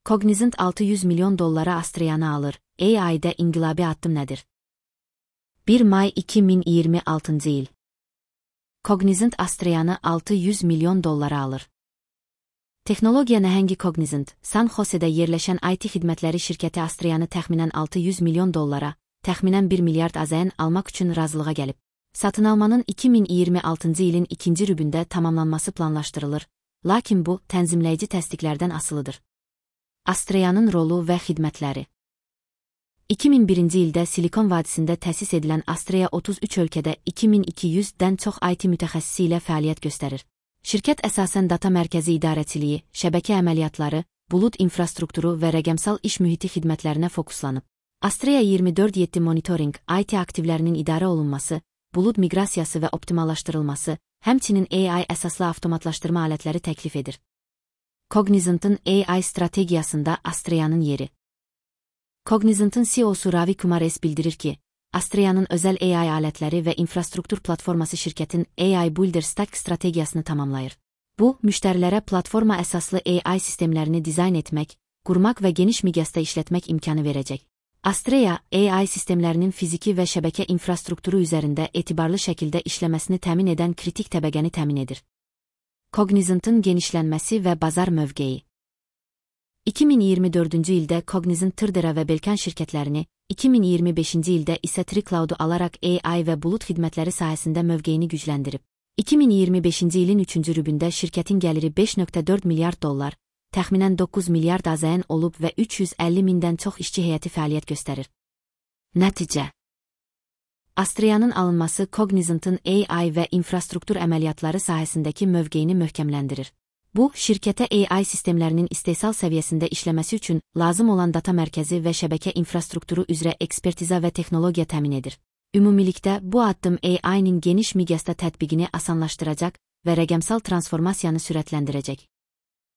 Cognizant $600 milyon Astria'nı alır. AI'de inqilabi addım nədir? 1 may 2026 il. Cognizant Astria'nı $600 milyon alır. Texnologiya nəhəngi Cognizant, San Jose'də yerləşən IT xidmətləri şirkəti Astria'nı təxminən $600 milyon, təxminən 1 milyard AZN almaq üçün razılığa gəlib. Satın almanın 2026 ilin ikinci rübündə tamamlanması planlaşdırılır, lakin bu, tənzimləyici təsdiqlərdən asılıdır. Astria'nın rolu və xidmətləri. 2001-ci ildə Silikon vadisində təsis edilən Astrea 33 ölkədə 2200-dən çox IT mütəxəssisi ilə fəaliyyət göstərir. Şirkət əsasən data mərkəzi idarəçiliyi, şəbəkə əməliyyatları, bulut infrastrukturu və rəqəmsal iş mühiti xidmətlərinə fokuslanıb. Astrea 24/7 monitoring, IT aktivlərinin idarə olunması, bulut miqrasiyası və optimallaşdırılması, həmçinin AI əsaslı avtomatlaşdırma alətləri təklif edir. Cognizant'ın AI strategiyasında Astria'nın yeri. Cognizant'ın CEO'su Ravi Kumar S. bildirir ki, Astria'nın özəl AI alətləri və infrastruktur platforması şirkətin AI Builder Stack strategiyasını tamamlayır. Bu, müştərilərə platforma əsaslı AI sistemlərini dizayn etmək, qurmaq və geniş miqyasda işlətmək imkanı verəcək. Astrea, AI sistemlərinin fiziki və şəbəkə infrastrukturu üzərində etibarlı şəkildə işləməsini təmin edən kritik təbəqəni təmin edir. Cognizant'ın genişlənməsi və bazar mövqeyi. 2024-cü ildə Cognizant Tırdera və Belkan şirkətlərini, 2025-ci ildə isə TreeCloud'u alaraq AI və bulut xidmətləri sahəsində mövqeyini gücləndirib. 2025-ci ilin 3-cü rübündə şirkətin gəliri $5.4 milyard, təxminən 9 milyard AZN olub və 350 mindən çox işçi heyəti fəaliyyət göstərir. Nəticə. Astria'nın alınması Cognizant'ın AI və infrastruktur əməliyyatları sahəsindəki mövqeyini möhkəmləndirir. Bu, şirkətə AI sistemlərinin istehsal səviyyəsində işləməsi üçün lazım olan data mərkəzi və şəbəkə infrastrukturu üzrə ekspertiza və texnologiya təmin edir. Ümumilikdə, bu addım AI-nin geniş miqyasda tətbiqini asanlaşdıracaq və rəqəmsal transformasiyanı sürətləndirəcək.